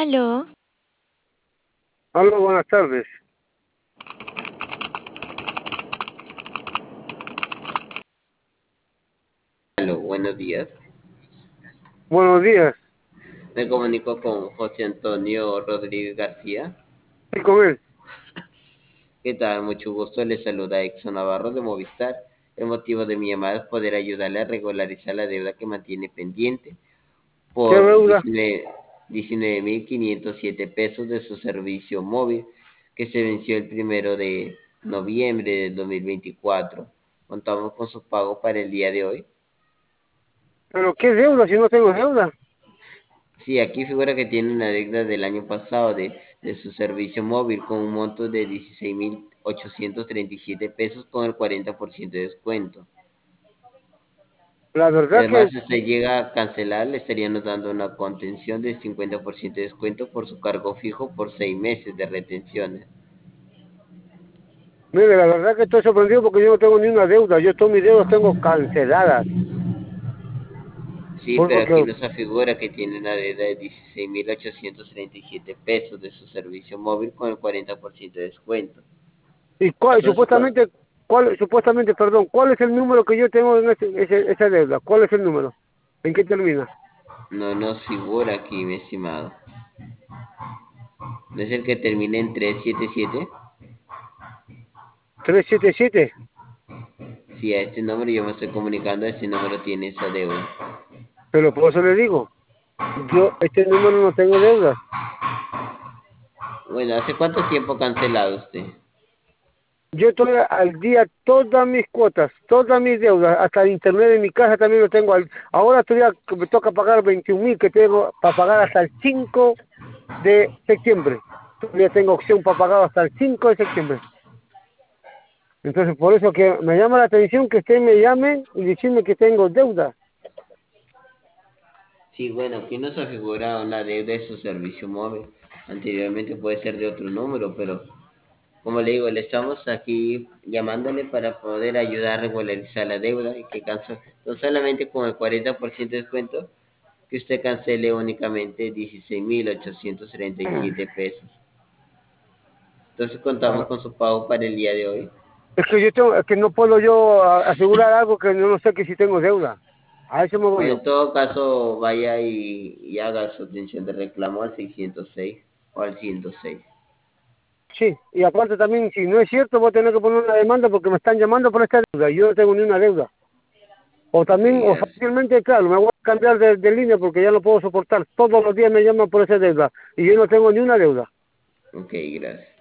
Aló, Aló, buenas tardes. Aló, buenos días. Buenos días. Me comunico con José Antonio Rodríguez García. ¿Y con él? ¿Qué tal? Mucho gusto. Le saluda Exxon Navarro de Movistar. El motivo de mi llamada es poder ayudarle a regularizar la deuda que mantiene pendiente ¿Qué por deuda? 19.507 pesos de su servicio móvil que se venció el 1 de noviembre de 2024. Contamos con su pago para el día de hoy. ¿Pero qué deuda si no tengo deuda? Sí, aquí figura que tiene una deuda del año pasado de su servicio móvil con un monto de 16.837 pesos con el 40% de descuento. La Y verdad que, además, si usted llega a cancelar, le estaríamos dando una contención del 50% de descuento por su cargo fijo por 6 meses de retenciones. mire, la verdad que estoy sorprendido porque yo no tengo ni una deuda. Yo todas mis deudas tengo canceladas. Sí, pero aquí Porque, nos afigura que tiene una deuda de 16.837 pesos de su servicio móvil con el 40% de descuento. ¿y cuál, Entonces, supuestamente, perdón, cuál es el número que yo tengo en esa deuda? ¿Cuál es el número? ¿En qué termina? no nos figura aquí, mi estimado. ¿No es el que termina en 377? 377. Si a este número yo me estoy comunicando, este número tiene esa deuda. Pero por eso le digo, yo este número no tengo deuda. Bueno, ¿hace cuánto tiempo ha cancelado usted? Yo estoy al día todas mis cuotas, todas mis deudas, hasta el internet de mi casa también lo tengo. Ahora todavía que me toca pagar 21.000 que tengo para pagar hasta el 5 de septiembre. Todavía tengo opción para pagar hasta el 5 de septiembre. Entonces, por eso que me llama la atención que usted me llame y decirme que tengo deuda. Sí, bueno, aquí nos afigura una deuda de su servicio móvil. Anteriormente puede ser de otro número, pero como le digo, le estamos aquí llamándole para poder ayudar a regularizar la deuda y que no solamente con el 40% de descuento, que usted cancele únicamente 16.837 pesos. Entonces contamos Ah, con su pago para el día de hoy. es que no puedo yo asegurar algo que no sé que si tengo deuda. A eso me voy Bueno, yo. en todo caso, vaya y haga su atención de reclamo al 606 o al 106. Sí, y aparte también, si no es cierto, voy a tener que poner una demanda porque me están llamando por esta deuda y yo no tengo ni una deuda. O Ok, también, o gracias. fácilmente, claro, me voy a cambiar de línea porque ya no puedo soportar. Todos los días me llaman por esa deuda y yo no tengo ni una deuda. Ok, gracias.